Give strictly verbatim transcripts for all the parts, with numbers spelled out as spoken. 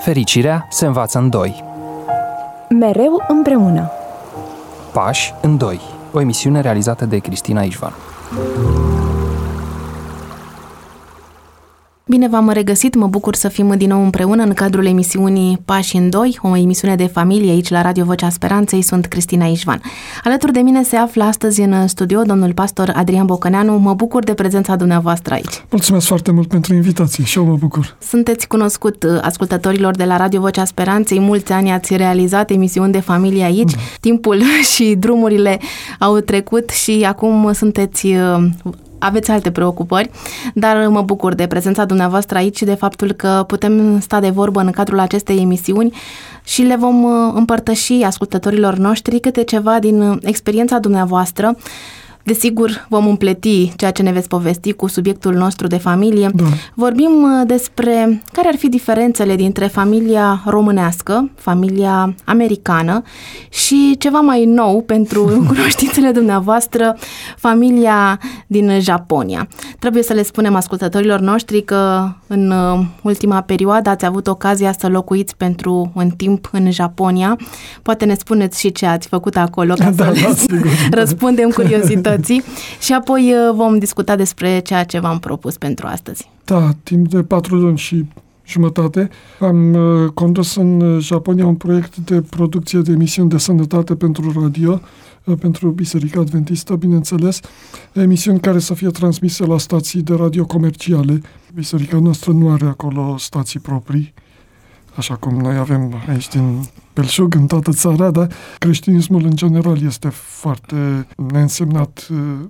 Fericirea se învață în doi. Mereu împreună. Pași în doi. O emisiune realizată de Cristina Ișvan. Bine v-am regăsit, mă bucur să fim din nou împreună în cadrul emisiunii Pași în doi, o emisiune de familie aici la Radio Vocea Speranței. Sunt Cristina Ișvan. Alături de mine se află astăzi în studio domnul pastor Adrian Bocăneanu. Mă bucur de prezența dumneavoastră aici. Mulțumesc foarte mult pentru invitație și eu mă bucur. Sunteți cunoscut ascultătorilor de la Radio Vocea Speranței. Mulți ani ați realizat emisiuni de familie aici. Da. Timpul și drumurile au trecut și acum sunteți... aveți alte preocupări, dar mă bucur de prezența dumneavoastră aici și de faptul că putem sta de vorbă în cadrul acestei emisiuni și le vom împărtăși ascultătorilor noștri câte ceva din experiența dumneavoastră. Desigur, vom împleti ceea ce ne veți povesti cu subiectul nostru de familie. Da. Vorbim despre care ar fi diferențele dintre familia românească, familia americană și ceva mai nou pentru cunoștințele dumneavoastră, familia din Japonia. Trebuie să le spunem ascultătorilor noștri că în ultima perioadă ați avut ocazia să locuiți pentru un timp în Japonia. Poate ne spuneți și ce ați făcut acolo ca da, să da, răspundem curiozității. Și apoi vom discuta despre ceea ce v-am propus pentru astăzi. Da, timp de patru luni și jumătate am condus în Japonia un proiect de producție de emisiuni de sănătate pentru radio, pentru Biserica Adventistă, bineînțeles, emisiuni care să fie transmise la stații de radio comerciale. Biserica noastră nu are acolo stații proprii, așa cum noi avem aici din belșug în toată țara, dar creștinismul în general este foarte neînsemnat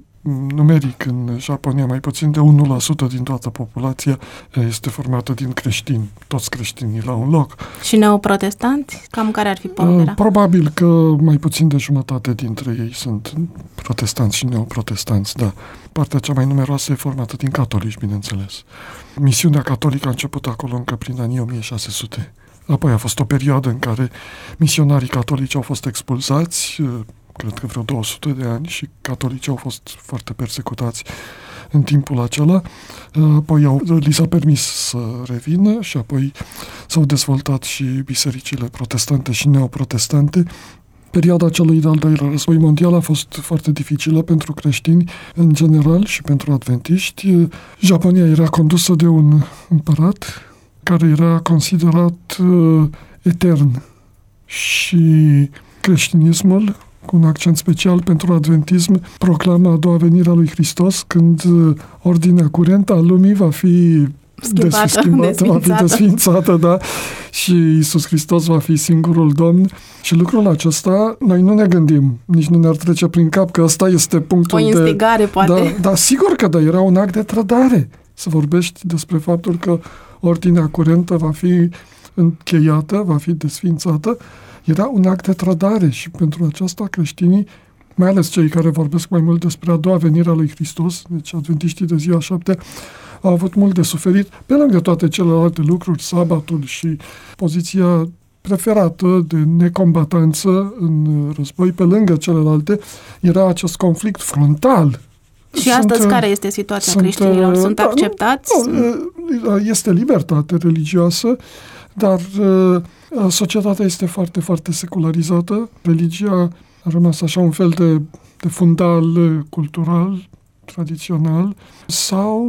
numeric în Japonia. Mai puțin de unu la sută din toată populația este formată din creștini, toți creștinii la un loc. Și neoprotestanți? Cam care ar fi ponderea? Probabil că mai puțin de jumătate dintre ei sunt protestanți și neoprotestanți, da. Partea cea mai numeroasă e formată din catolici, bineînțeles. Misiunea catolică a început acolo încă prin anii o mie șase sute. Apoi a fost o perioadă în care misionarii catolici au fost expulzați, cred că vreo două sute de ani, și catolicii au fost foarte persecutați în timpul acela. Apoi au, li s-a permis să revină și apoi s-au dezvoltat și bisericile protestante și neoprotestante. Perioada celui de-al doilea război mondial a fost foarte dificilă pentru creștini în general și pentru adventiști. Japonia era condusă de un împărat care era considerat uh, etern și creștinismul, cu un accent special pentru adventism, proclamă a doua venire a lui Hristos, când uh, ordinea curentă a lumii va fi schimbată, schimbată va fi desfințată, da, și Iisus Hristos va fi singurul Domn. Și lucrul acesta, noi nu ne gândim, nici nu ne-ar trece prin cap că ăsta este punctul de... O instigare, de, poate. Da, da, sigur că da, era un act de trădare. Să vorbești despre faptul că ordinea curentă va fi încheiată, va fi desfințată, era un act de trădare și pentru aceasta creștinii, mai ales cei care vorbesc mai mult despre a doua venire a lui Hristos, deci adventiștii de ziua șapte, au avut mult de suferit, pe lângă toate celelalte lucruri, sabatul și poziția preferată de necombatanță în război, pe lângă celelalte, era acest conflict frontal. Și astăzi sunt, care este situația sunt, creștinilor? Sunt da, acceptați? Nu, este libertate religioasă, dar societatea este foarte, foarte secularizată. Religia a rămas așa un fel de, de fundal cultural, tradițional, sau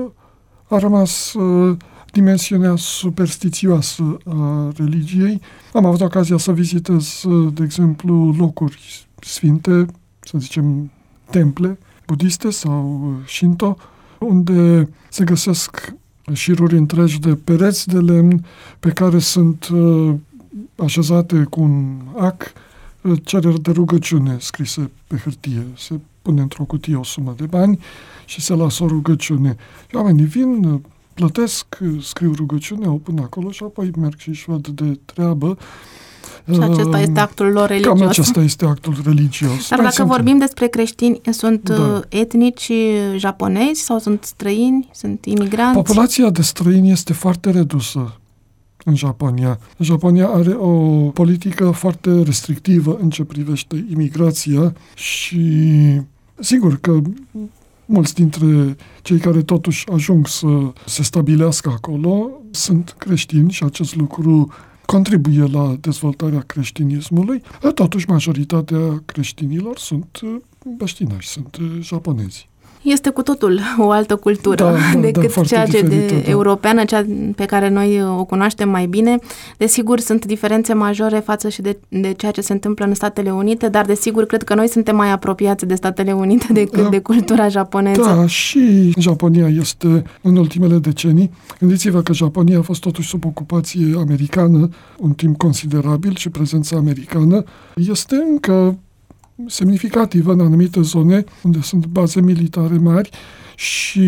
a rămas dimensiunea superstițioasă a religiei. Am avut ocazia să vizitez, de exemplu, locuri sfinte, să zicem temple budiste sau Shinto, unde se găsesc șiruri întregi de pereți de lemn pe care sunt uh, așezate cu un ac uh, cereri de rugăciune scrise pe hârtie. Se pune într-o cutie o sumă de bani și se lasă o rugăciune. Și oamenii vin, uh, plătesc, uh, scriu rugăciune, o pun acolo și apoi merg și își văd de treabă. Și acesta este actul lor religios. Cam acesta este actul religios. Dar Mai dacă sunt... vorbim despre creștini, sunt da. etnici japonezi sau sunt străini, sunt imigranți? Populația de străini este foarte redusă în Japonia. Japonia are o politică foarte restrictivă în ce privește imigrația și sigur că mulți dintre cei care totuși ajung să se stabilească acolo sunt creștini și acest lucru contribuie la dezvoltarea creștinismului. Totuși, majoritatea creștinilor sunt băștinași, sunt japonezi. Este cu totul o altă cultură da, da, decât da, cea diferită, de da. europeană, cea pe care noi o cunoaștem mai bine. Desigur, sunt diferențe majore față și de, de ceea ce se întâmplă în Statele Unite, dar desigur, cred că noi suntem mai apropiați de Statele Unite decât da, de cultura japoneză. Da, și Japonia este în ultimele decenii. Gândiți-vă că Japonia a fost totuși sub ocupație americană un timp considerabil și prezența americană este încă semnificativă în anumite zone unde sunt baze militare mari și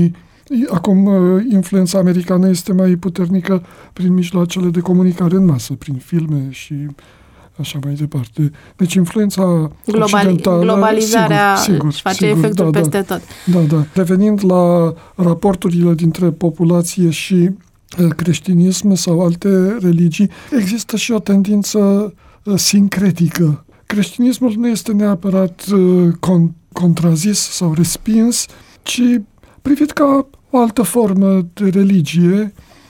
acum influența americană este mai puternică prin mijloacele de comunicare în masă, prin filme și așa mai departe. Deci influența Globali- occidentală... Globalizarea sigur, sigur, își face sigur, efectul da, peste da, tot. Da, da. Revenind la raporturile dintre populație și creștinism sau alte religii, există și o tendință sincretică. Creștinismul nu este neapărat uh, con- contrazis sau respins, ci privit ca o altă formă de religie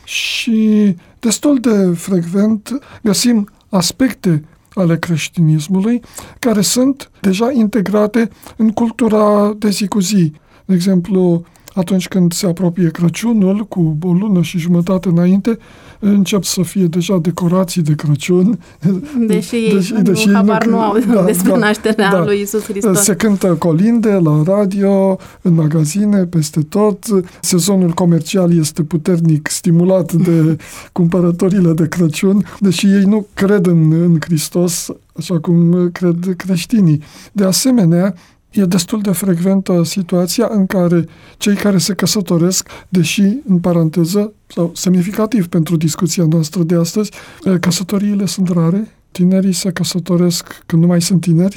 și destul de frecvent găsim aspecte ale creștinismului care sunt deja integrate în cultura de zi cu zi. De exemplu, atunci când se apropie Crăciunul, cu o lună și jumătate înainte, încep să fie deja decorații de Crăciun. Deși ei deși, deși nu, habar nu au da, despre da, nașterea da. lui Iisus Hristos. Se cântă colinde la radio, în magazine, peste tot. Sezonul comercial este puternic stimulat de cumpărătorile de Crăciun, deși ei nu cred în, în Hristos, așa cum cred creștinii. De asemenea, e destul de frecventă situația în care cei care se căsătoresc, deși, în paranteză, sau semnificativ pentru discuția noastră de astăzi, căsătoriile sunt rare, tinerii se căsătoresc când nu mai sunt tineri,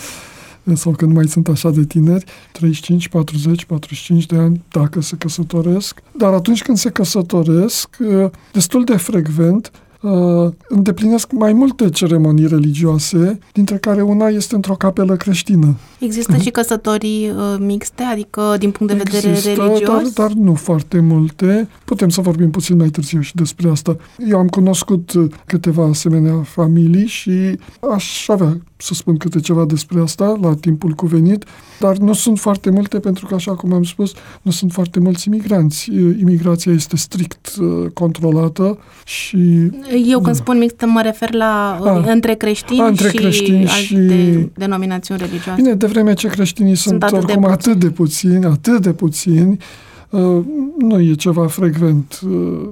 sau când nu mai sunt așa de tineri, treizeci și cinci, patruzeci, patruzeci și cinci de ani, dacă se căsătoresc. Dar atunci când se căsătoresc, destul de frecvent, Uh, îndeplinesc mai multe ceremonii religioase, dintre care una este într-o capelă creștină. Există și căsătorii uh, mixte, adică din punct de vedere Există, religios? Dar, dar nu foarte multe. Putem să vorbim puțin mai târziu și despre asta. Eu am cunoscut câteva asemenea familii și aș avea să spun câte ceva despre asta la timpul cuvenit, dar nu sunt foarte multe pentru că, așa cum am spus, nu sunt foarte mulți imigranți. Imigrația este strict uh, controlată și... Eu când spun mixtă mă refer la a, între creștini, a, între creștini și, și alte denominațiuni religioase. Bine, de vreme ce creștinii sunt, sunt atât oricum de atât de puțini, atât de puțini, uh, nu e ceva frecvent. Uh,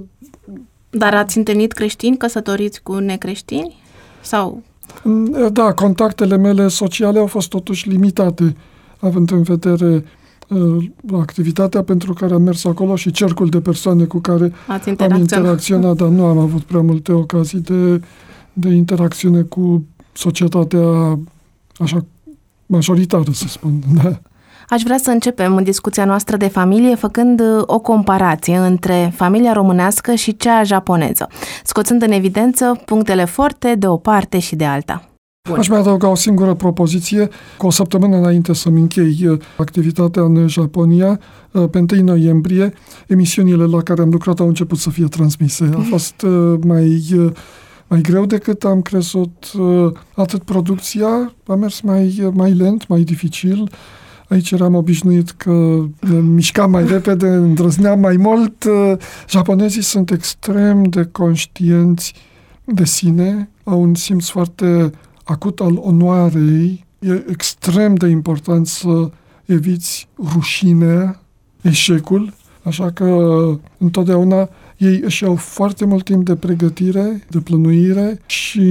Dar ați întâlnit creștini căsătoriți cu necreștini? Sau... Da, contactele mele sociale au fost totuși limitate, având în vedere uh, activitatea pentru care am mers acolo și cercul de persoane cu care am interacționat, dar nu am avut prea multe ocazii de, de interacțiune cu societatea așa majoritară, să spun. Da. Aș vrea să începem discuția noastră de familie făcând o comparație între familia românească și cea japoneză, scoțând în evidență punctele forte de o parte și de alta. Bun. Aș mai adăuga o singură propoziție. Cu o săptămână înainte să-mi închei activitatea în Japonia, pe întâi noiembrie, emisiunile la care am lucrat au început să fie transmise. A fost mai... mai greu decât am crezut. Atât producția a mers mai, mai lent, mai dificil. Aici eram obișnuit că mișcam mai repede, îndrăzneam mai mult. Japonezii sunt extrem de conștienți de sine, au un simț foarte acut al onoarei. E extrem de important să eviți rușinea, eșecul, așa că întotdeauna ei își iau foarte mult timp de pregătire, de plănuire și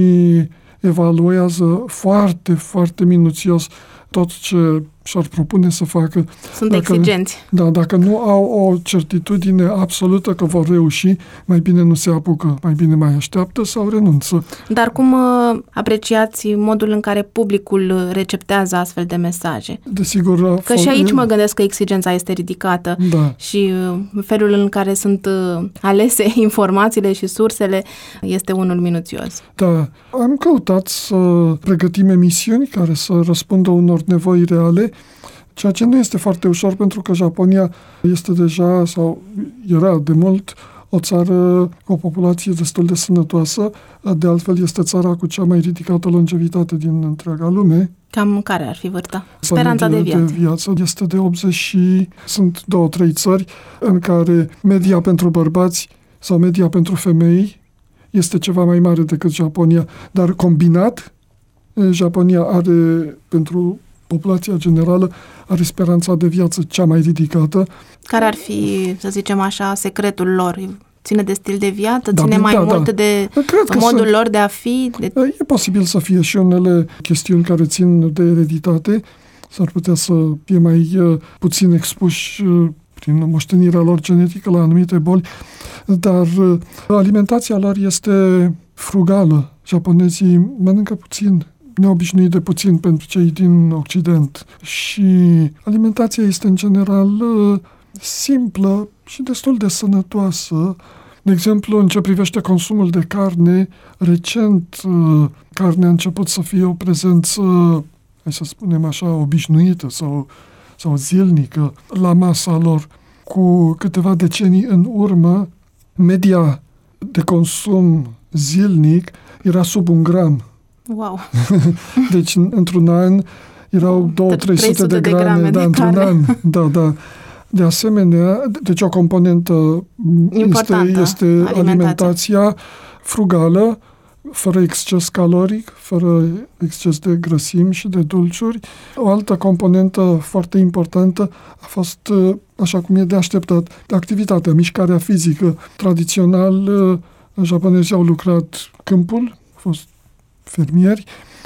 evaluează foarte, foarte minuțios tot ce și-ar propune să facă. Sunt dacă, exigenți. Da, dacă nu au o certitudine absolută că vor reuși, mai bine nu se apucă, mai bine mai așteaptă sau renunță. Dar cum apreciați modul în care publicul receptează astfel de mesaje? Desigur. Că și aici mă gândesc că exigența este ridicată da. și felul în care sunt alese informațiile și sursele este unul minuțios. Da. Am căutat să pregătim emisiuni care să răspundă unor nevoi reale. ceea ce nu este foarte ușor pentru că Japonia este deja, sau era de mult, o țară cu o populație destul de sănătoasă, de altfel este țara cu cea mai ridicată longevitate din întreaga lume. Cam care ar fi vârsta? Speranța de viață. de viață este de optzeci și sunt două, trei țări în care media pentru bărbați sau media pentru femei este ceva mai mare decât Japonia, dar combinat, Japonia are, pentru populația generală, are speranța de viață cea mai ridicată. Care ar fi, să zicem așa, secretul lor? Ține de stil de viață? Da, ține mai da, mult da. de Cred modul sunt, lor de a fi? De... E posibil să fie și unele chestiuni care țin de ereditate. S-ar putea să fie mai uh, puțin expuși uh, prin moștenirea lor genetică la anumite boli, dar uh, alimentația lor este frugală. Japonezii mănâncă puțin, neobișnuit de puțin pentru cei din Occident. Și alimentația este în general uh, simplă și destul de sănătoasă. De exemplu, în ce privește consumul de carne, recent uh, carnea a început să fie o prezență, hai să spunem așa, obișnuită sau, sau zilnică la masa lor. Cu câteva decenii în urmă, media de consum zilnic era sub un gram. Wow! Deci, într-un an, erau două trei sute de grame, grame da, într-un an. Da, da. De asemenea, deci o componentă este, este alimentația. alimentația frugală, fără exces caloric, fără exces de grăsimi și de dulciuri. O altă componentă foarte importantă a fost, așa cum e de așteptat, activitatea, mișcarea fizică. Tradițional, japonezii au lucrat câmpul, au fost fermieri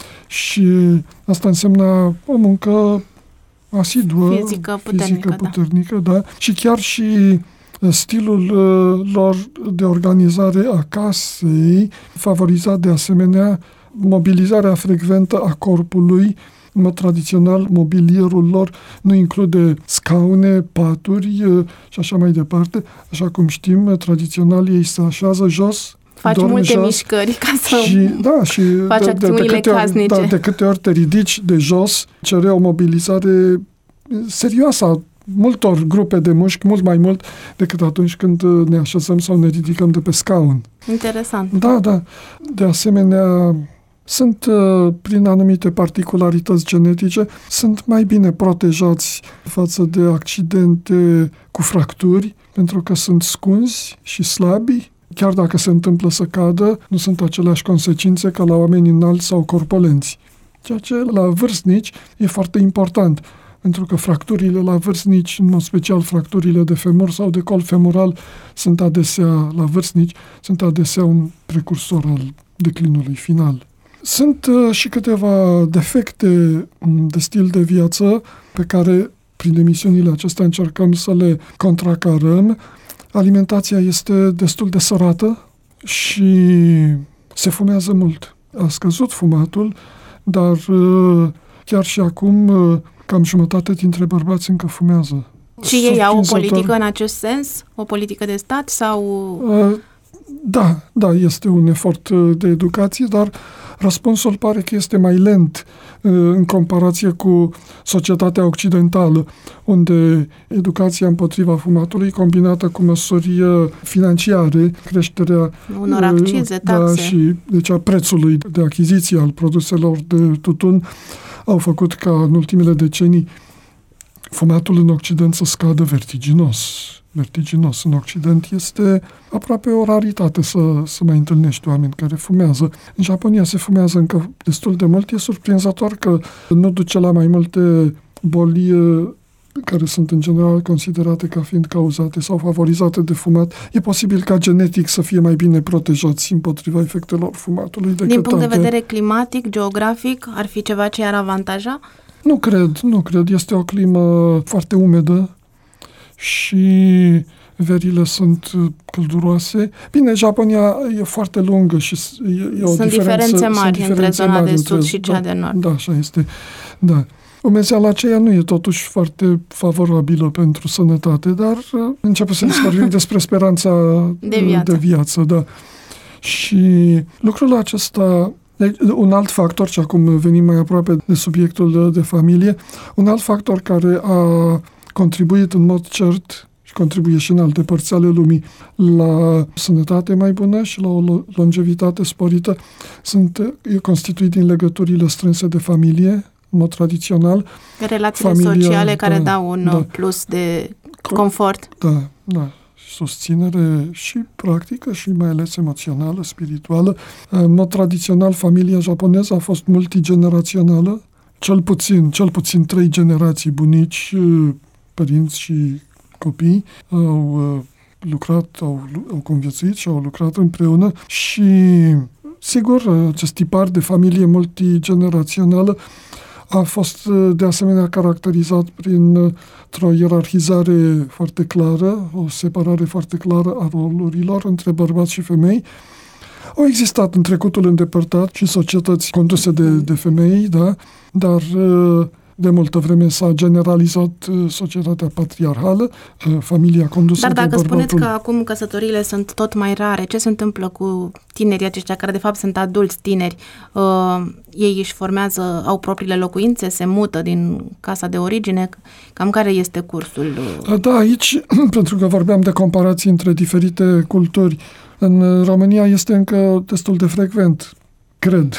și asta însemna o muncă asiduă, fizică puternică, fizică puternică da. da. Și chiar și stilul uh, lor de organizare a casei favoriza de asemenea mobilizarea frecventă a corpului. În mod tradițional, mobilierul lor nu include scaune, paturi uh, și așa mai departe. Așa cum știm, tradițional ei se așează jos, faci multe jos, mișcări ca să și, da, și faci de, acțiunile de, de câte casnice. Ori, da, de câte ori te ridici de jos, cere o mobilizare serioasă a multor grupe de mușchi, mult mai mult decât atunci când ne așezăm sau ne ridicăm de pe scaun. Interesant. Da, da. De asemenea, sunt, prin anumite particularități genetice, sunt mai bine protejați față de accidente cu fracturi, pentru că sunt scunzi și slabi. Chiar dacă se întâmplă să cadă, nu sunt aceleași consecințe ca la oameni înalți sau corpulenți. Ceea ce la vârstnici e foarte important, pentru că fracturile la vârstnici, în mod special fracturile de femur sau de colț femoral, sunt adesea, la vârstnici, sunt adesea un precursor al declinului final. Sunt uh, și câteva defecte de stil de viață pe care, prin emisiunile acestea, încercăm să le contracarăm. Alimentația este destul de sărată și se fumează mult. A scăzut fumatul, dar chiar și acum cam jumătate dintre bărbați încă fumează. Și ei au o politică în acest sens? O politică de stat sau... Da, da, este un efort de educație, dar răspunsul pare că este mai lent în comparație cu societatea occidentală, unde educația împotriva fumatului, combinată cu măsuri financiare, creșterea unor accize, taxe, da, și deci a prețului de achiziție al produselor de tutun, au făcut ca în ultimele decenii fumatul în Occident să scadă vertiginos. vertiginos. În Occident este aproape o raritate să, să mai întâlnești oameni care fumează. În Japonia se fumează încă destul de mult. E surprinzător că nu duce la mai multe boli care sunt în general considerate ca fiind cauzate sau favorizate de fumat. E posibil ca genetic să fie mai bine protejați împotriva efectelor fumatului decât din punct de alte. vedere climatic, geografic, ar fi ceva ce ar avantaja? Nu cred, nu cred. Este o climă foarte umedă și verile sunt călduroase. Bine, Japonia e foarte lungă și e, e o sunt diferență. Diferențe mari sunt diferențe între zona mari de sud între, și cea da, de nord. Da, așa este. Da. Umezeala aceea nu e totuși foarte favorabilă pentru sănătate, dar începe să vorbim despre speranța de viață. de viață. Da. Și lucrul acesta Deci, un alt factor, și acum venim mai aproape de subiectul de familie, un alt factor care a contribuit în mod cert și contribuie și în alte părți ale lumii la sănătate mai bună și la o longevitate sporită, sunt, e constituit din legăturile strânse de familie, în mod tradițional. Relațiile familia, sociale care da, dau un da, plus de confort. Da, da. Susținere și practică și mai ales emoțională, spirituală. În mod tradițional, familia japoneză a fost multigenerațională, cel puțin, cel puțin trei generații, bunici, părinți și copii au lucrat, au, au conviețuit și au lucrat împreună și, sigur, acest tipar de familie multigenerațională a fost de asemenea caracterizat printr-o ierarhizare foarte clară, o separare foarte clară a rolurilor între bărbați și femei. Au existat în trecutul îndepărtat și societăți conduse de, de femei, da? Dar de multă vreme s-a generalizat societatea patriarhală, familia condusă de bărbatul. Dar dacă spuneți că acum căsătoriile sunt tot mai rare, ce se întâmplă cu tinerii aceștia, care de fapt sunt adulți tineri? Uh, ei își formează, au propriile locuințe, se mută din casa de origine? Cam care este cursul? Da, aici, pentru că vorbeam de comparații între diferite culturi, în România este încă destul de frecvent, cred,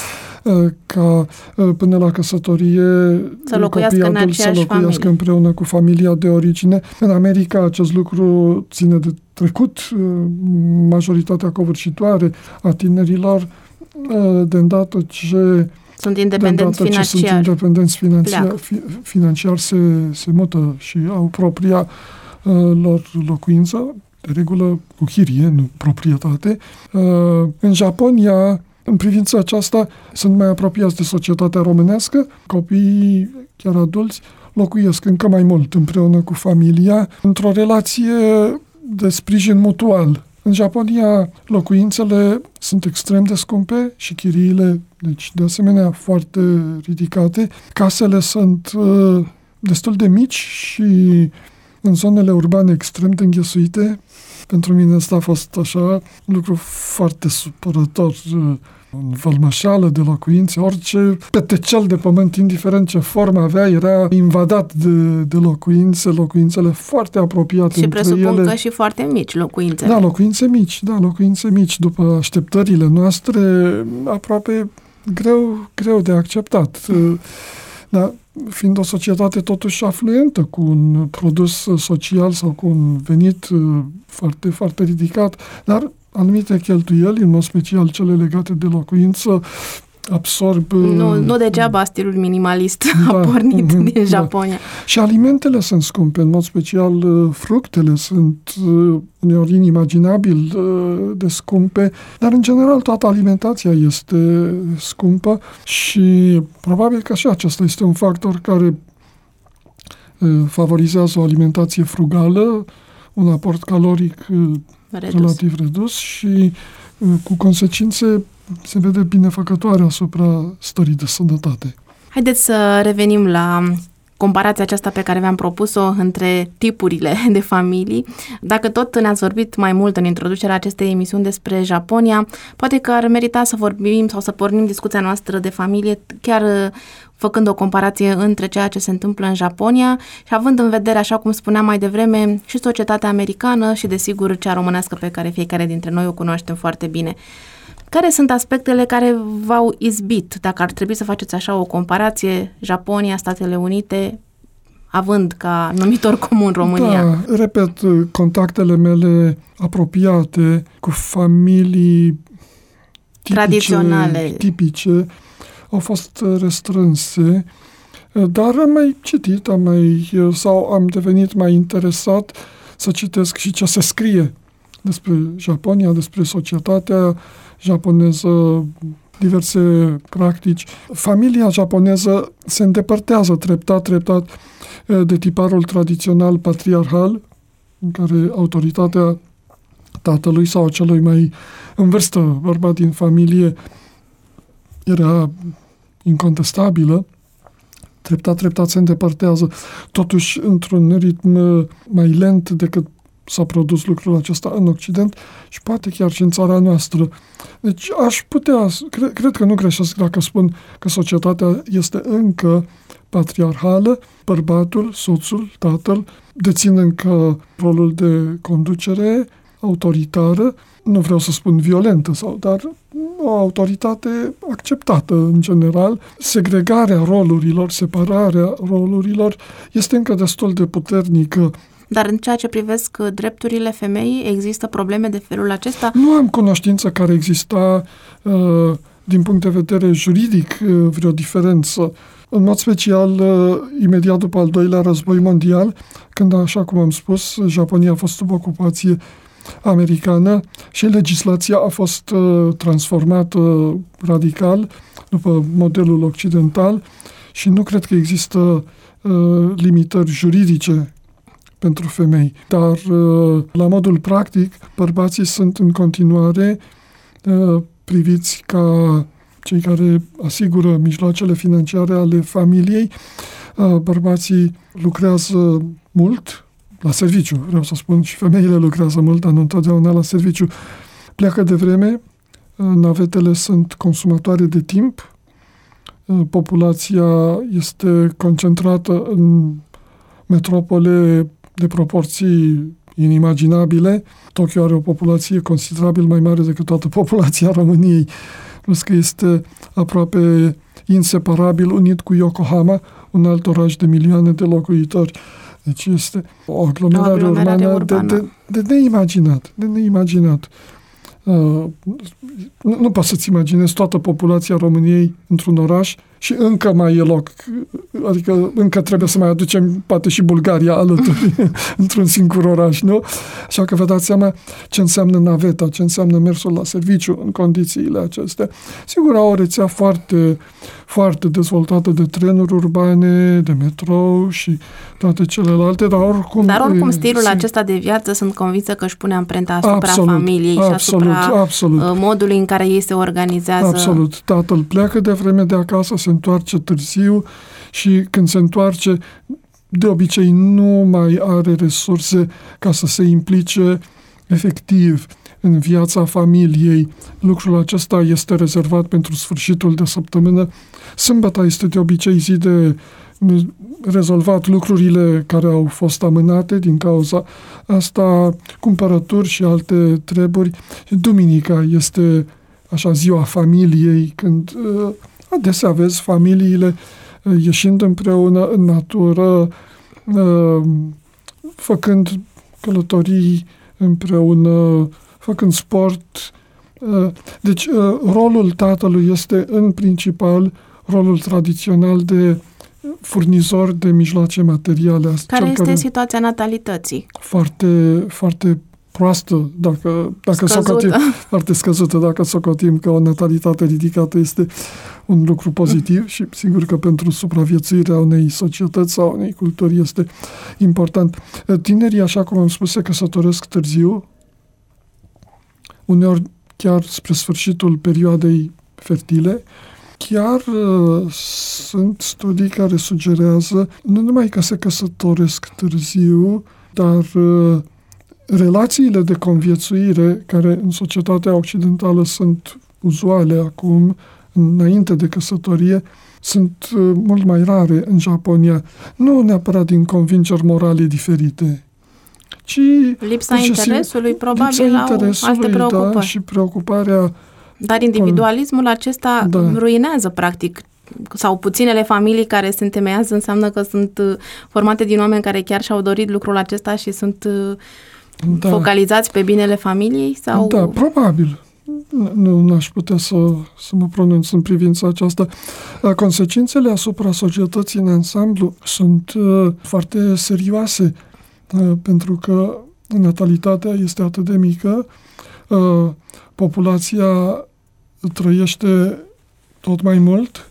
ca până la căsătorie să locuiască, în aceeași să locuiască familie. împreună cu familia de origine. În America acest lucru ține de trecut. Majoritatea covârșitoare a tinerilor, de îndată ce sunt independenți financiar, ce sunt independenți financiar, financiar se, se mută și au propria uh, lor locuință, de regulă cu chirie, nu proprietate. Uh, în Japonia, în privința aceasta, sunt mai apropiați de societatea românească. Copiii, chiar adulți, locuiesc încă mai mult împreună cu familia, într-o relație de sprijin mutual. În Japonia, locuințele sunt extrem de scumpe și chiriile, deci, de asemenea, foarte ridicate. Casele sunt uh, destul de mici și în zonele urbane extrem de înghesuite. Pentru mine asta a fost așa un lucru foarte supărător. Un vălmășală de locuințe, orice petecel de pământ, indiferent ce formă avea, era invadat de, de locuințe, locuințele foarte apropiate și între ele. Și presupun că și foarte mici locuințele. Da, locuințe mici, da, locuințe mici. După așteptările noastre, aproape greu, greu de acceptat. Da, fiind o societate totuși afluentă, cu un produs social sau cu un venit foarte, foarte ridicat, dar anumite cheltuieli, în mod special cele legate de locuință, absorb... Nu, nu degeaba stilul minimalist da, a pornit din da. Japonia. Și alimentele sunt scumpe, în mod special fructele sunt uneori inimaginabil de scumpe, dar în general toată alimentația este scumpă și probabil că și acesta este un factor care favorizează o alimentație frugală, un aport caloric redus. relativ redus și cu consecințe se vede binefăcătoare asupra stării de sănătate. Haideți să revenim la comparația aceasta pe care v-am propus-o între tipurile de familii. Dacă tot ne-ați vorbit mai mult în introducerea acestei emisiuni despre Japonia, poate că ar merita să vorbim sau să pornim discuția noastră de familie chiar făcând o comparație între ceea ce se întâmplă în Japonia și având în vedere, așa cum spuneam mai devreme, și societatea americană și, desigur, cea românească pe care fiecare dintre noi o cunoaștem foarte bine. Care sunt aspectele care v-au izbit, dacă ar trebui să faceți așa o comparație, Japonia, Statele Unite, având ca numitor comun România? Da, repet, contactele mele apropiate cu familii tipice, tradiționale, tipice au fost restrânse, dar am mai citit, am mai, sau am devenit mai interesat să citesc și ce se scrie despre Japonia, despre societatea japoneză, diverse practici. Familia japoneză se îndepărtează treptat, treptat de tiparul tradițional patriarhal, în care autoritatea tatălui sau celui mai în vârstă bărbat din familie era incontestabilă. Treptat, treptat se îndepărtează, totuși într-un ritm mai lent decât s-a produs lucrul acesta în Occident și poate chiar și în țara noastră. Deci aș putea, cred, cred că nu greșesc dacă spun că societatea este încă patriarhală, bărbatul, soțul, tatăl, dețin încă rolul de conducere autoritară, nu vreau să spun violentă, sau, dar o autoritate acceptată în general. Segregarea rolurilor, separarea rolurilor este încă destul de puternică. Dar în ceea ce privesc drepturile femeii, există probleme de felul acesta? Nu am cunoștință care exista uh, din punct de vedere juridic uh, vreo diferență. În mod special, uh, imediat după al doilea război mondial, când, așa cum am spus, Japonia a fost sub ocupație americană și legislația a fost uh, transformată radical după modelul occidental și nu cred că există uh, limitări juridice pentru femei. Dar, uh, la modul practic, bărbații sunt în continuare uh, priviți ca cei care asigură mijloacele financiare ale familiei. Uh, bărbații lucrează mult, la serviciu, vreau să spun, și femeile lucrează mult, dar nu întotdeauna la serviciu. Pleacă de vreme, navetele sunt consumatoare de timp, populația este concentrată în metropole de proporții inimaginabile. Tokyo are o populație considerabil mai mare decât toată populația României, plus că este aproape inseparabil unit cu Yokohama, un alt oraș de milioane de locuitori. Deci este o aglomerare, o aglomerare urbană, urbană. De, de, de neimaginat, de neimaginat. Uh, nu, nu poți să-ți imaginezi toată populația României într-un oraș și încă mai e loc. Adică încă trebuie să mai aducem poate și Bulgaria alături într-un singur oraș, nu? Așa că vă dați seama ce înseamnă naveta, ce înseamnă mersul la serviciu în condițiile acestea. Sigur, au o rețea foarte, foarte dezvoltată de trenuri urbane, de metrou și toate celelalte, dar oricum... Dar oricum stilul sunt... acesta de viață sunt convinsă că își pune amprenta asupra absolut, familiei absolut, și asupra absolut. modului în care ei se organizează. Absolut. Tatăl pleacă de vreme de acasă, se întoarce târziu și când se întoarce, de obicei nu mai are resurse ca să se implice efectiv în viața familiei. Lucrul acesta este rezervat pentru sfârșitul de săptămână. Sâmbăta este de obicei zi de rezolvat lucrurile care au fost amânate din cauza asta, cumpărături și alte treburi. Duminica este așa ziua familiei, când uh, adesea vezi familiile uh, ieșind împreună în natură, uh, făcând călătorii împreună, făcând sport. Uh, deci uh, rolul tatălui este în principal rolul tradițional de furnizor de mijloace materiale. Care este care situația natalității? Foarte, foarte proastă, dacă, dacă socotim, foarte scăzută, dacă socotim că o natalitate ridicată este un lucru pozitiv și sigur că pentru supraviețuirea unei societăți sau unei culturi este important. Tinerii, așa cum am spus, se căsătoresc târziu, uneori chiar spre sfârșitul perioadei fertile. Chiar uh, sunt studii care sugerează nu numai că se căsătoresc târziu, dar uh, relațiile de conviețuire, care în societatea occidentală sunt uzuale acum, înainte de căsătorie, sunt uh, mult mai rare în Japonia. Nu neapărat din convingeri morale diferite, ci... Lipsa interesului, probabil, lipsa au interesului, alte preocupări. Da, și preocuparea. Dar individualismul acesta da. ruinează, practic, sau puținele familii care se întemeiază înseamnă că sunt formate din oameni care chiar și-au dorit lucrul acesta și sunt da. focalizați pe binele familiei? Sau... Da, probabil. Nu aș putea să, să mă pronunț în privința aceasta. Consecințele asupra societății în ansamblu sunt uh, foarte serioase, uh, pentru că natalitatea este atât de mică, uh, populația trăiește tot mai mult,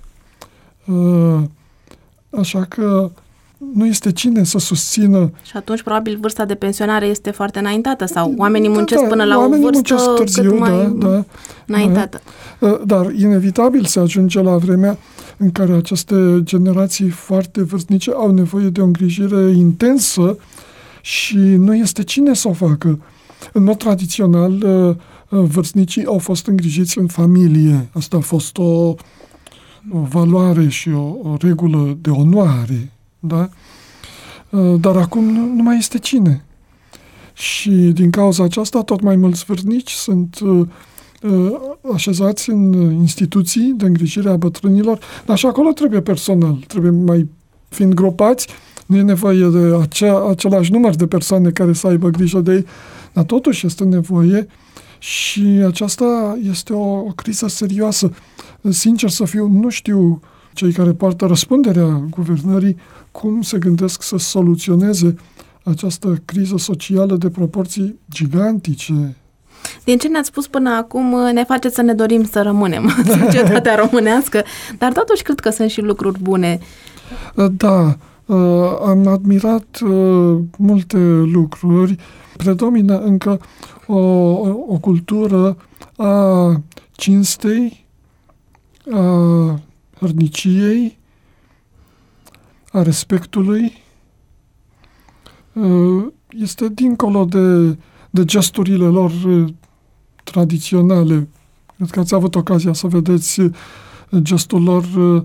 așa că nu este cine să susțină. Și atunci, probabil, vârsta de pensionare este foarte înaintată sau oamenii muncesc da, până la o vârstă târziu, cât mai da, da, înaintată. Da. Dar inevitabil se ajunge la vremea în care aceste generații foarte vârstnice au nevoie de o îngrijire intensă și nu este cine să o facă. În mod tradițional, vârstnicii au fost îngrijiți în familie. Asta a fost o, o valoare și o, o regulă de onoare. Da? Dar acum nu, nu mai este cine. Și din cauza aceasta, tot mai mulți vârstnici sunt uh, așezați în instituții de îngrijire a bătrânilor, dar și acolo trebuie personal, trebuie mai fiind grupați, nu e nevoie de acea, același număr de persoane care să aibă grijă de ei, dar totuși este nevoie și aceasta este o, o criză serioasă. Sincer să fiu, nu știu cei care poartă răspunderea guvernării cum se gândesc să soluționeze această criză socială de proporții gigantice. Din ce ne-ați spus până acum, ne face să ne dorim să rămânem în societatea românească, dar totuși cred că sunt și lucruri bune. Da, am admirat multe lucruri. Predomină încă o, o cultură a cinstei, a hărniciei, a respectului. Este dincolo de de gesturile lor tradiționale. Cred că ați avut ocazia să vedeți gestul lor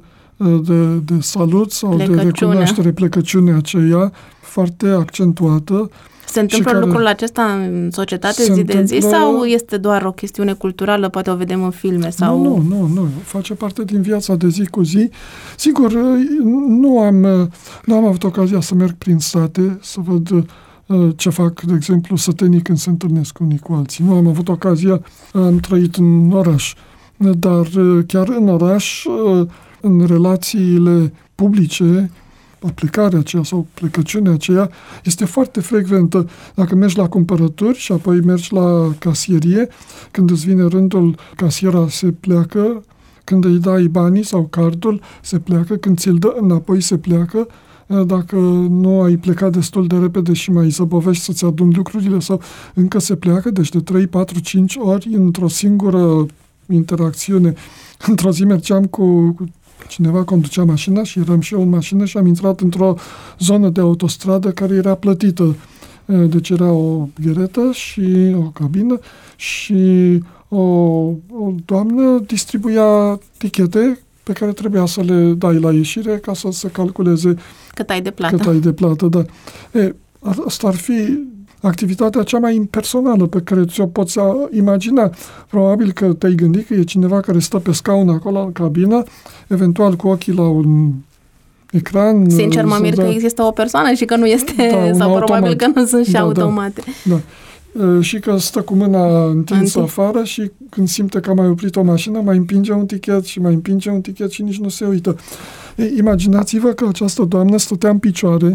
de, de salut sau plecăciune. De recunoaștere, plecăciunea aceea, foarte accentuată. Se întâmplă lucrul acesta în societate zi de zi sau este doar o chestiune culturală, poate o vedem în filme? Sau... Nu, nu, nu, face parte din viața de zi cu zi. Sigur, nu am, nu am avut ocazia să merg prin sate, să văd ce fac, de exemplu, sătenii când se întâlnesc unii cu alții. Nu am avut ocazia, am trăit în oraș, dar chiar în oraș, în relațiile publice, aplicarea aceea sau plecăciunea aceea este foarte frecventă. Dacă mergi la cumpărături și apoi mergi la casierie, când îți vine rândul, casiera se pleacă, când îi dai banii sau cardul, se pleacă, când ți-l dă înapoi, se pleacă. Dacă nu ai plecat destul de repede și mai zăbovești să-ți aduni lucrurile sau încă se pleacă, deci de trei, patru, cinci ori într-o singură interacțiune. Într-o zi mergeam cu, cu cineva, conducea mașina și eram și eu în mașină și am intrat într-o zonă de autostradă care era plătită. Deci era o gheretă și o cabină și o, o doamnă distribuia tichete pe care trebuia să le dai la ieșire ca să se calculeze cât ai de plată. Cât ai de plată, da. E, asta ar fi activitatea cea mai impersonală pe care ți-o poți imagina. Probabil că te-ai gândit că e cineva care stă pe scaun acolo în cabină, eventual cu ochii la un ecran. Sincer, mă mir că există o persoană și că nu este, da, sau automat. Probabil că nu sunt și da, automate. Da, da. Și că stă cu mâna întinsă Înti. afară și când simte că a mai oprit o mașină, mai împinge un tichet și mai împinge un tichet și nici nu se uită. E, imaginați-vă că această doamnă stătea în picioare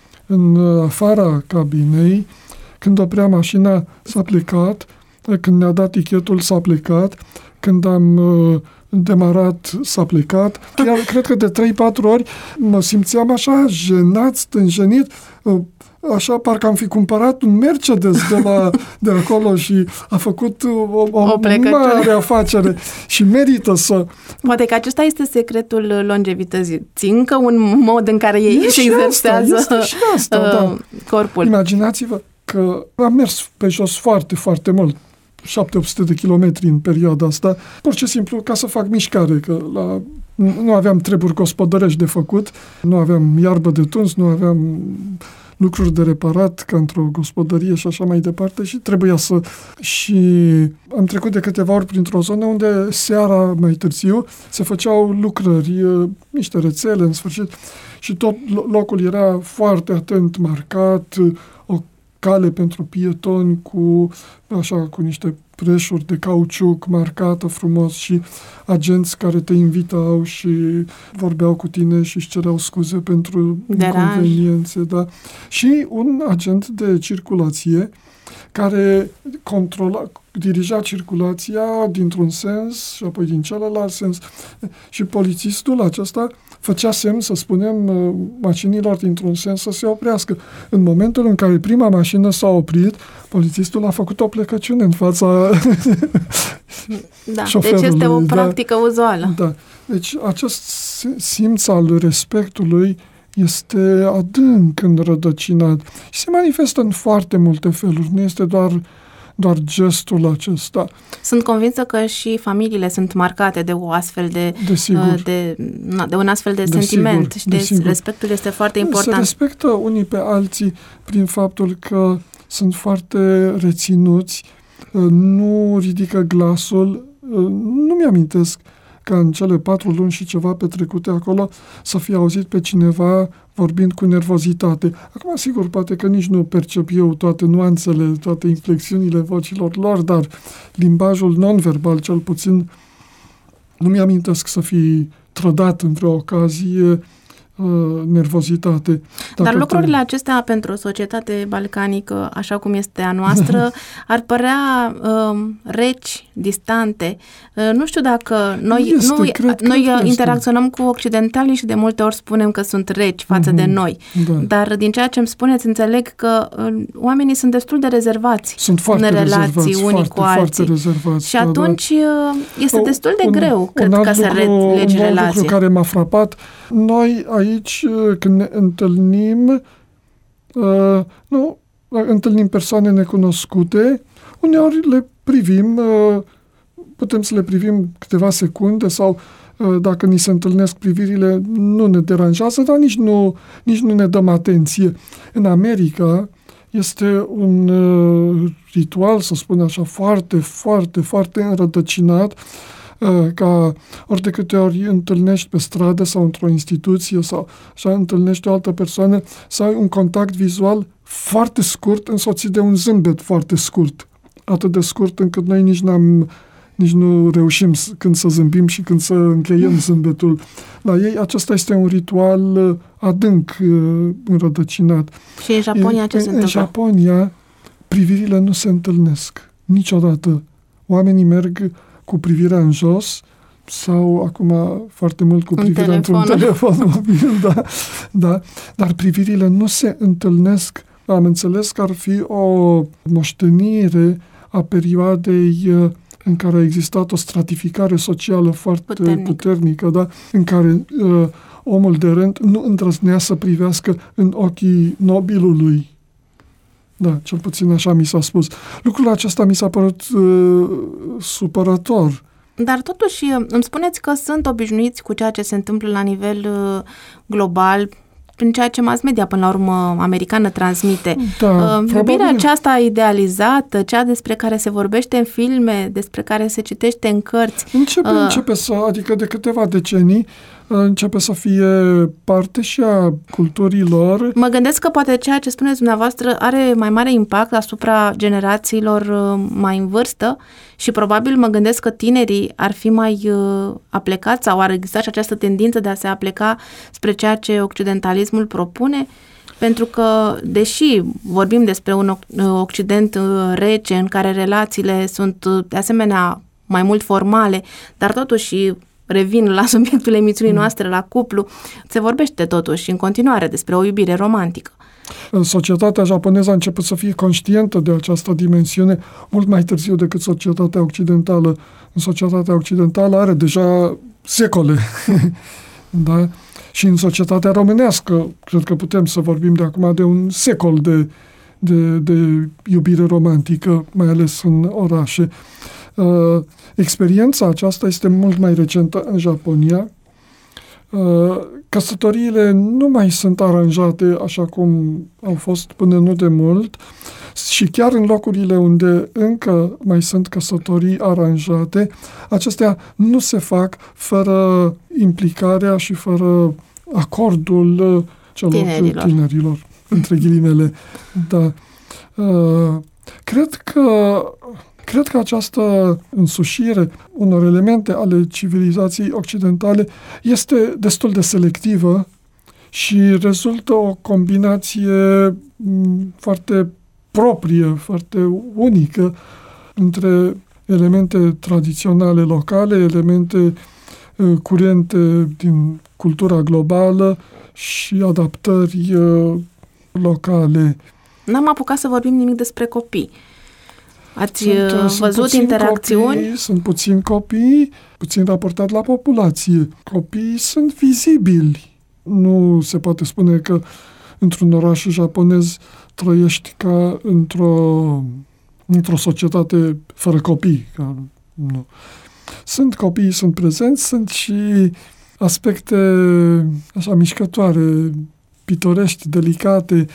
în afara cabinei, când oprea mașina s-a plecat, când ne-a dat tichetul s-a plecat, când am uh, demarat s-a plecat. Chiar cred că de trei patru ori mă simțeam așa jenat, stânjenit, uh, așa, parcă am fi cumpărat un Mercedes de, la, de acolo și a făcut o, o, o mare afacere și merită să... Poate că acesta este secretul longevității. Încă un mod în care ei își exersează asta, și asta, uh, da. corpul. Imaginați-vă că am mers pe jos foarte, foarte mult, șapte opt sute de kilometri în perioada asta, pur și simplu ca să fac mișcare, că la, nu aveam treburi gospodărești de făcut, nu aveam iarbă de tuns, nu aveam lucruri de reparat ca într-o gospodărie și așa mai departe și trebuia să... Și am trecut de câteva ori printr-o zonă unde seara mai târziu se făceau lucrări, niște rețele în sfârșit și tot locul era foarte atent marcat, o cale pentru pietoni cu, așa, cu niște preșuri de cauciuc marcată frumos și agenți care te invitau și vorbeau cu tine și își cereau scuze pentru inconveniențe. Da? Și un agent de circulație care controla, dirija circulația dintr-un sens și apoi din celălalt sens. Și polițistul acesta făcea semn, să spunem, mașinilor dintr-un sens să se oprească. În momentul în care prima mașină s-a oprit, polițistul a făcut o plecăciune în fața da, șoferului. Deci este o practică da, uzuală. Da. Deci acest simț al respectului este adânc înrădăcinat și se manifestă în foarte multe feluri, nu este doar, doar gestul acesta. Sunt convinsă că și familiile sunt marcate de o astfel de, de, de, de un astfel de, de sentiment sigur, și de, de respectul este foarte important. Se respectă unii pe alții prin faptul că sunt foarte reținuți, nu ridică glasul, nu mi-amintesc ca în cele patru luni și ceva petrecute acolo să fie auzit pe cineva vorbind cu nervozitate. Acum, sigur, poate că nici nu percep eu toate nuanțele, toate inflexiunile vocilor lor, dar limbajul non-verbal, cel puțin, nu mi-amintesc să fi trădat în vreo ocazie uh, nervozitate. Dacă Dar lucrurile te... acestea pentru o societate balcanică, așa cum este a noastră, ar părea uh, reci, distante. Uh, nu știu dacă noi, este, noi, cred, noi cred interacționăm cu occidentalii și de multe ori spunem că sunt reci față uh-huh, de noi. Da. Dar din ceea ce îmi spuneți, înțeleg că uh, oamenii sunt destul de rezervați sunt foarte în relații rezervați, unii foarte, cu alții. Rezervați, și da, atunci da. este destul de un, greu, un cred, ca să lucru, legi un relații. Un lucru care m-a frapat, noi aici, când ne întâlnim, uh, nu, întâlnim persoane necunoscute, uneori le privim, uh, putem să le privim câteva secunde sau uh, dacă ni se întâlnesc privirile, nu ne deranjează, dar nici nu, nici nu ne dăm atenție. În America este un uh, ritual, să spun așa, foarte, foarte, foarte înrădăcinat, ca ori de câte ori întâlnești pe stradă sau într-o instituție sau așa întâlnești o altă persoană, să ai un contact vizual foarte scurt, însoțit de un zâmbet foarte scurt. Atât de scurt încât noi nici, n-am, nici nu reușim când să zâmbim și când să încheiem zâmbetul. La ei acesta este un ritual adânc înrădăcinat. Și în Japonia ce în, se întâmplă? În Japonia privirile nu se întâlnesc niciodată. Oamenii merg cu privirea în jos sau acum foarte mult cu privirea telefon. într-un telefon mobil, da, da, dar privirile nu se întâlnesc. Am înțeles că ar fi o moștenire a perioadei în care a existat o stratificare socială foarte Puternic. puternică, da, în care uh, omul de rând nu îndrăznea să privească în ochii nobilului. Da, cel puțin așa mi s-a spus. Lucrul acesta mi s-a părut uh, supărător. Dar totuși îmi spuneți că sunt obișnuiți cu ceea ce se întâmplă la nivel uh, global, prin ceea ce mass media, până la urmă, americană transmite. Da, uh, iubirea aceasta idealizată, cea despre care se vorbește în filme, despre care se citește în cărți. Începe, uh, începe să, adică de câteva decenii, începe să fie parte și a culturilor. Mă gândesc că poate ceea ce spuneți dumneavoastră are mai mare impact asupra generațiilor mai în vârstă și probabil mă gândesc că tinerii ar fi mai aplecați sau ar exista și această tendință de a se apleca spre ceea ce occidentalismul propune, pentru că, deși vorbim despre un Occident rece în care relațiile sunt de asemenea mai mult formale, dar totuși revin la subiectul emisiunii noastre, la cuplu, se vorbește totuși în continuare despre o iubire romantică. Societatea japoneză a început să fie conștientă de această dimensiune mult mai târziu decât societatea occidentală. În societatea occidentală are deja secole. Da? Și în societatea românească, cred că putem să vorbim de acum de un secol de, de, de iubire romantică, mai ales în orașe. Uh, experiența aceasta este mult mai recentă în Japonia. Uh, căsătoriile nu mai sunt aranjate așa cum au fost până nu de mult și chiar în locurile unde încă mai sunt căsătorii aranjate, acestea nu se fac fără implicarea și fără acordul celor tinerilor, tinerilor între ghilimele. Da. Uh, cred că Cred că această însușire unor elemente ale civilizației occidentale este destul de selectivă și rezultă o combinație foarte proprie, foarte unică între elemente tradiționale locale, elemente curente din cultura globală și adaptări locale. N-am apucat să vorbim nimic despre copii. Ați sunt, văzut sunt interacțiuni? Copii, sunt puțini copii, puțin raportat la populație. Copiii sunt vizibili. nu se poate spune că într-un oraș japonez trăiești ca într-o, într-o societate fără copii. Că, nu. Sunt copii, sunt prezenți, sunt și aspecte așa mișcătoare, pitorești, delicate,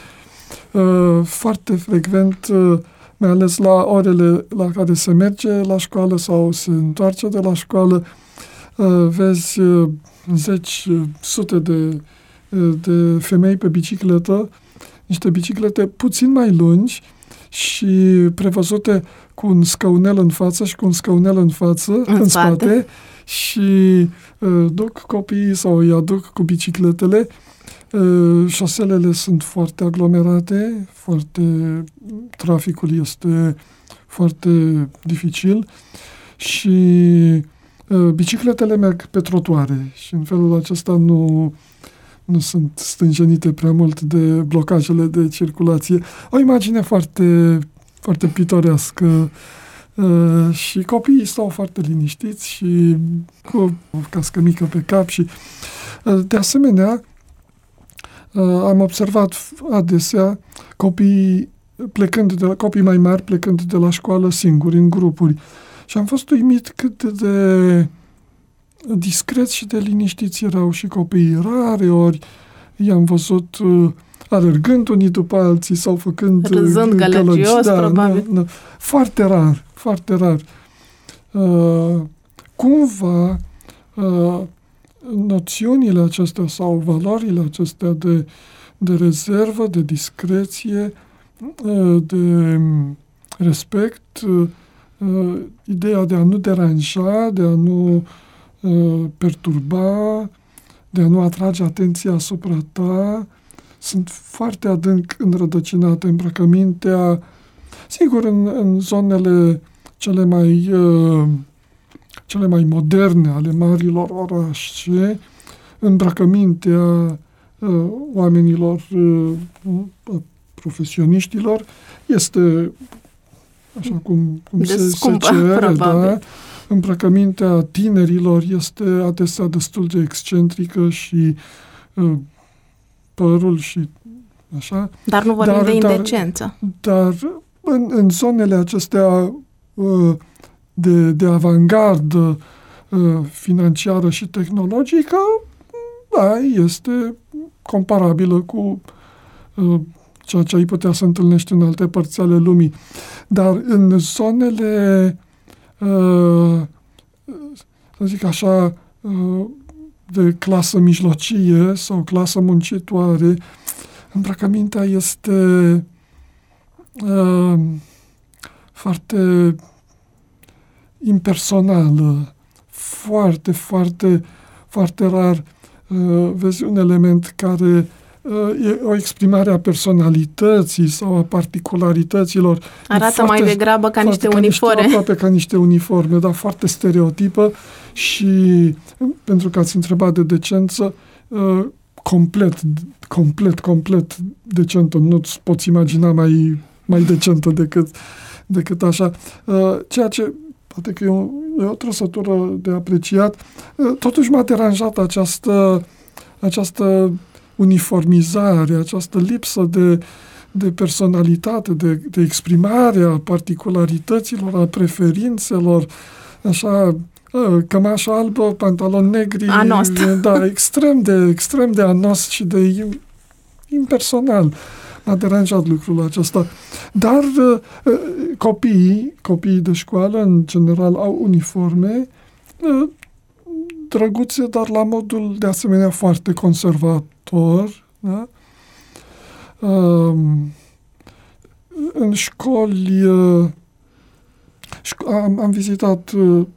foarte frecvent, mai ales la orele la care se merge la școală sau se întoarce de la școală, vezi zeci, sute de, de femei pe bicicletă, niște biciclete puțin mai lungi și prevăzute cu un scaunel în față și cu un scaunel în față, în, în spate, spate și uh, duc copiii sau îi aduc cu bicicletele. Uh, șoselele sunt foarte aglomerate, foarte, traficul este foarte dificil și uh, bicicletele merg pe trotuare și în felul acesta nu, nu sunt stânjenite prea mult de blocajele de circulație. O imagine foarte, foarte pitorească. Uh, și copiii stau foarte liniștiți și cu o cască mică pe cap și uh, de asemenea uh, am observat adesea copiii plecând de la, copii mai mari plecând de la școală singuri, în grupuri. Și am fost uimit cât de discreți și de liniștiți erau și copiii. Rare ori i-am văzut uh, alergând unii după alții sau făcând râzând gălăgios, da, probabil. Nu, nu. Foarte rar, foarte rar. Uh, cumva uh, noțiunile acestea sau valorile acestea de, de rezervă, de discreție, uh, de respect, uh, ideea de a nu deranja, de a nu uh, perturba, de a nu atrage atenția asupra ta, sunt foarte adânc înrădăcinate. Îmbrăcămintea, sigur, în, în zonele cele mai, uh, cele mai moderne ale marilor orașe, îmbrăcămintea uh, oamenilor, uh, profesioniștilor, este așa cum, cum se, scumpă, se cere, probabil. Da? Îmbrăcămintea tinerilor este adesea destul de excentrică și uh, părul și așa. Dar nu vorbim dar, de dar, indecență. Dar în, în zonele acestea uh, de, de avangardă uh, financiară și tehnologică, da, este comparabilă cu uh, ceea ce ai putea să întâlnești în alte părți ale lumii. Dar în zonele, uh, să zic așa, uh, de clasă mijlocie sau clasă muncitoare, îmbrăcămintea este uh, foarte impersonală, foarte, foarte, foarte rar uh, vezi un element care uh, e o exprimare a personalității sau a particularităților. Arată foarte, mai degrabă ca niște ca uniforme. Niște, aproape ca niște uniforme, dar foarte stereotipă și, pentru că ați întrebat de decență, uh, complet, complet, complet decentă. Nu-ți poți imagina mai, mai decentă decât, decât așa. Uh, ceea ce poate că e o, e o trăsătură de apreciat. Uh, totuși m-a deranjat această, această uniformizare, această lipsă de, de personalitate, de, de exprimare a particularităților, a preferințelor, așa, cămașă albă, pantaloni negri. Anost. Da, extrem de, extrem de anost și de impersonal. M-a deranjat lucrul acesta. Dar copiii, copiii de școală, în general, au uniforme drăguțe, dar la modul, de asemenea, foarte conservator. Da? În școli am, am vizitat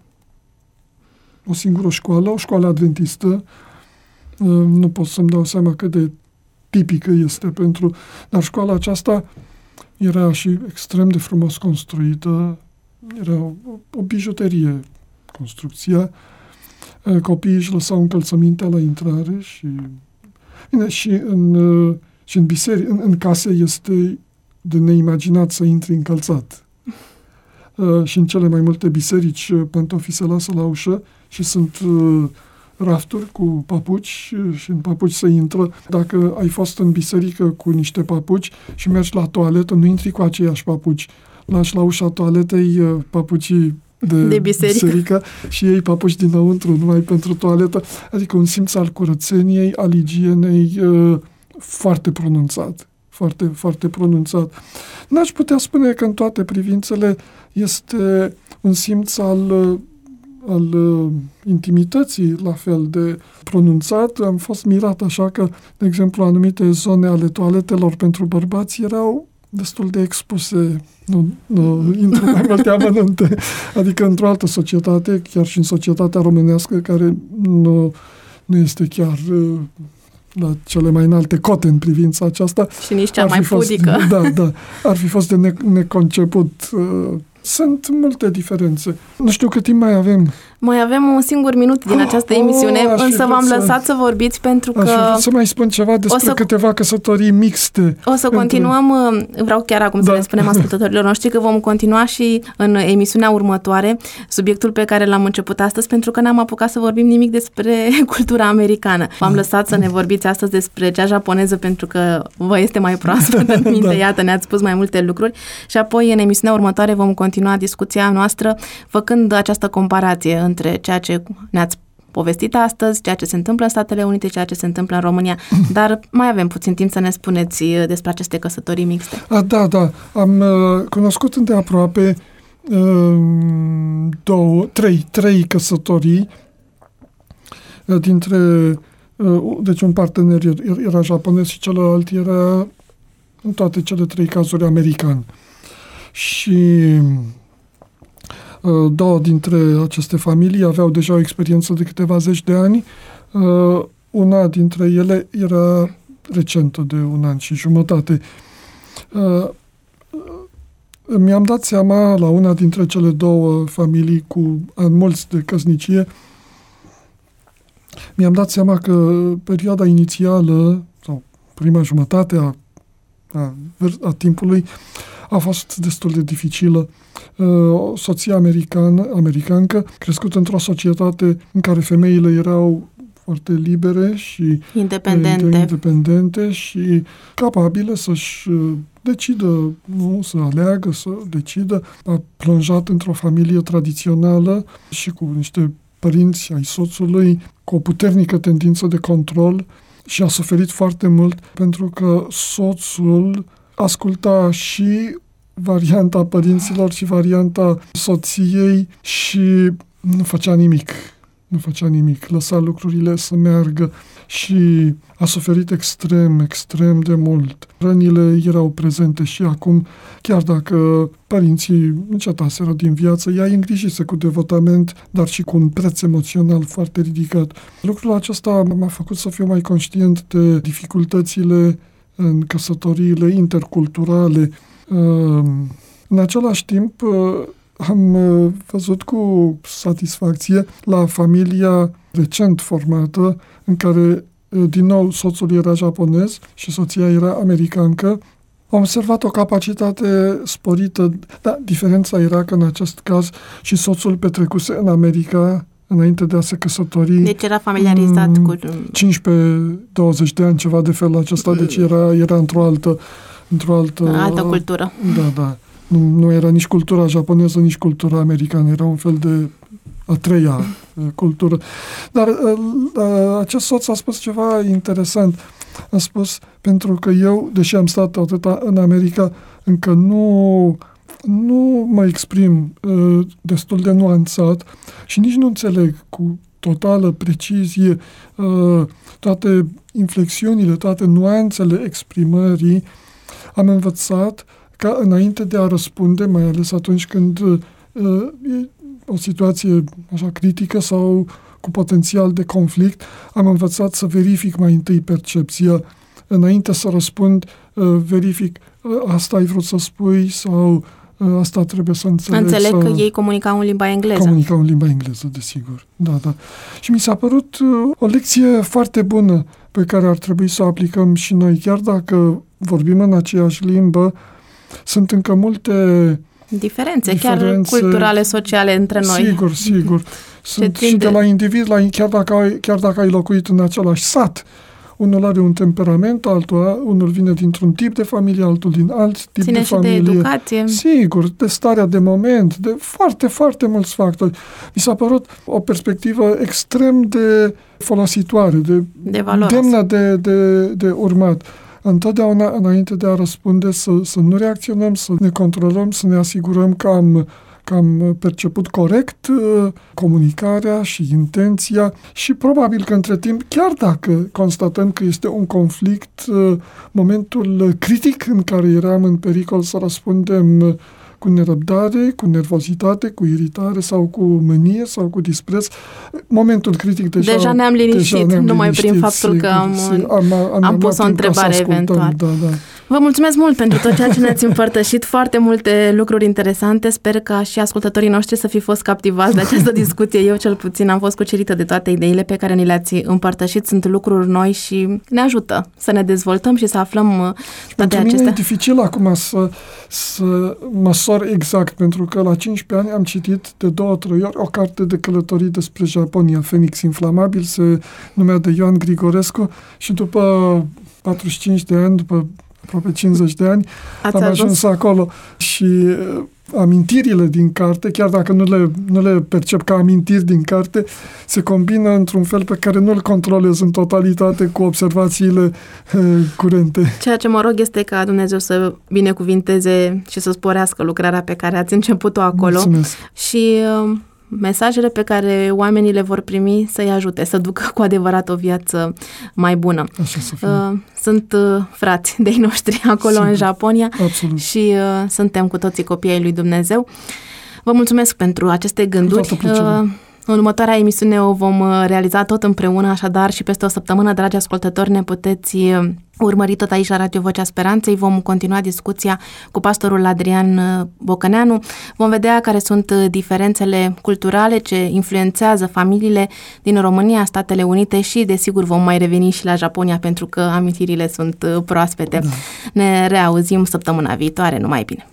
o singură școală, o școală adventistă. Nu pot să-mi dau seama cât de tipică este pentru... Dar școala aceasta era și extrem de frumos construită. Era o, o bijuterie construcția. Copiii își lăsau încălțămintea la intrare și... Bine, și în, și în biserică, în, în case este de neimaginat să intri încălțat. Uh, și în cele mai multe biserici pantofii se lasă la ușă și sunt uh, rafturi cu papuci și în papuci se intră. Dacă ai fost în biserică cu niște papuci și mergi la toaletă, nu intri cu aceiași papuci. Lași la ușa toaletei papucii de, de biserică. biserică și iei papuci dinăuntru, numai pentru toaletă. Adică un simț al curățeniei, al igienei foarte pronunțat. Foarte, foarte pronunțat. N-aș putea spune că în toate privințele este un simț al, al intimității la fel de pronunțat. Am fost mirat așa că, de exemplu, anumite zone ale toaletelor pentru bărbați erau destul de expuse. Nu, nu intru mai multe amănunte. Adică într-o altă societate, chiar și în societatea românească, care nu, nu este chiar la cele mai înalte cote în privința aceasta. Și nici cea mai fost, pudică. Da, da. Ar fi fost de ne- neconceput. Sunt multe diferențe. Nu știu cât timp mai avem. Mai avem un singur minut din această oh, emisiune, însă v-am să, lăsat să vorbiți pentru că... Aș fi vrut să mai spun ceva despre să, câteva căsătorii mixte. O să continuăm, între... vreau chiar acum da. să le spunem ascultătorilor noștri că vom continua și în emisiunea următoare subiectul pe care l-am început astăzi, pentru că n-am apucat să vorbim nimic despre cultura americană. V-am lăsat să ne vorbiți astăzi despre cea japoneză, pentru că vă este mai proaspătă în minte. Da. Iată, ne-ați spus mai multe lucruri și apoi în emisiunea următoare vom continua discuția noastră făcând această comparație între ceea ce ne-ați povestit astăzi, ceea ce se întâmplă în Statele Unite, ceea ce se întâmplă în România, dar mai avem puțin timp să ne spuneți despre aceste căsătorii mixte. A, da, da. Am uh, cunoscut îndeaproape uh, două, trei, trei căsătorii uh, dintre uh, deci un partener era japonez și celălalt era în toate cele trei cazuri american. Și două dintre aceste familii aveau deja o experiență de câteva zeci de ani. Una dintre ele era recentă, de un an și jumătate. Mi-am dat seama la una dintre cele două familii cu ani mulți de căsnicie, mi-am dat seama că perioada inițială sau prima jumătate a, a, a timpului a fost destul de dificilă. O soție americană, americancă, crescută într-o societate în care femeile erau foarte libere și independente, independente și capabile să-și decidă, nu, să aleagă, să decidă. A plonjat într-o familie tradițională și cu niște părinți ai soțului cu o puternică tendință de control și a suferit foarte mult pentru că soțul asculta și varianta părinților și varianta soției și nu făcea nimic. Nu făcea nimic. Lăsa lucrurile să meargă și a suferit extrem, extrem de mult. Rănile erau prezente și acum, chiar dacă părinții încetaseră din viață, ea îi îngrijise cu devotament, dar și cu un preț emoțional foarte ridicat. Lucrul acesta m-a făcut să fiu mai conștient de dificultățile în căsătoriile interculturale. În același timp, am văzut cu satisfacție la familia recent formată, în care, din nou, soțul era japonez și soția era americancă. Am observat o capacitate sporită, dar diferența era că în acest caz și soțul petrecuse în America înainte de a se căsători. Deci era familiarizat cu... cincisprezece douăzeci de ani, ceva de felul acesta, deci era, era într-o altă... într-o altă, altă cultură. Da, da. Nu, nu era nici cultura japoneză, nici cultura americană. Era un fel de a treia cultură. Dar acest soț a spus ceva interesant. A spus, pentru că eu, deși am stat atâta în America, încă nu... nu mă exprim uh, destul de nuanțat și nici nu înțeleg cu totală precizie uh, toate inflexiunile, toate nuanțele exprimării. Am învățat ca înainte de a răspunde, mai ales atunci când uh, e o situație așa critică sau cu potențial de conflict, am învățat să verific mai întâi percepția. Înainte să răspund, uh, verific uh, asta ai vrut să spui sau asta trebuie să înțeleg. Înțeleg să... că ei comunicau în limba engleză. Comunicau în limba engleză, desigur. Da, da. Și mi s-a părut uh, o lecție foarte bună pe care ar trebui să o aplicăm și noi. Chiar dacă vorbim în aceeași limbă, sunt încă multe diferențe, diferențe chiar culturale, sociale între noi. Sigur, sigur. Sunt și de la individ, la, chiar, dacă ai, chiar dacă ai locuit în același sat. Unul are un temperament, altul, unul vine dintr-un tip de familie, altul din alt tip Ține de familie. Ține și de educație. Sigur, de starea de moment, de foarte, foarte mulți factori. Mi s-a părut o perspectivă extrem de folositoare, de, de demnă de, de, de urmat. Întotdeauna, înainte de a răspunde, să, să nu reacționăm, să ne controlăm, să ne asigurăm că am că am perceput corect uh, comunicarea și intenția și probabil că între timp, chiar dacă constatăm că este un conflict, uh, momentul critic în care eram în pericol să răspundem uh, cu nerăbdare, cu nervozitate, cu iritare sau cu mânie sau cu dispreț, momentul critic deja... Deja ne-am liniștit, deja ne-am numai liniștit, prin faptul sigur, că am, am, am, am pus o întrebare eventual. Da, da. Vă mulțumesc mult pentru tot ceea ce ne-ați împărtășit, foarte multe lucruri interesante. Sper ca și ascultătorii noștri să fi fost captivați de această discuție. Eu cel puțin am fost cucerită de toate ideile pe care ni le-ați împărtășit. Sunt lucruri noi și ne ajută să ne dezvoltăm și să aflăm toate pentru acestea. Mine e dificil acum să, să măsor exact, pentru că la cincisprezece ani am citit de două, trei ori o carte de călătorii despre Japonia, Fenix Inflamabil, se numea de Ioan Grigorescu și după patruzeci și cinci de ani, după aproape cincizeci de ani, Ați am ajuns? ajuns acolo și uh, amintirile din carte, chiar dacă nu le, nu le percep ca amintiri din carte, se combină într-un fel pe care nu-l controlez în totalitate cu observațiile uh, curente. Ceea ce mă rog este ca Dumnezeu să binecuvinteze și să sporească lucrarea pe care ați început-o acolo. Mulțumesc. Și uh, mesajele pe care oamenii le vor primi să-i ajute, să ducă cu adevărat o viață mai bună. Așa să fie. Uh, sunt uh, frați de-ai noștri acolo Sigur. în Japonia. Absolut. Și uh, suntem cu toții copiii lui Dumnezeu. Vă mulțumesc pentru aceste gânduri. În următoarea emisiune o vom realiza tot împreună, așadar și peste o săptămână, dragi ascultători, ne puteți urmări tot aici la Radio Vocea Speranței. Vom continua discuția cu pastorul Adrian Bocăneanu. Vom vedea care sunt diferențele culturale ce influențează familiile din România, Statele Unite și, desigur, vom mai reveni și la Japonia pentru că amintirile sunt proaspete. Da. Ne reauzim săptămâna viitoare. Numai bine!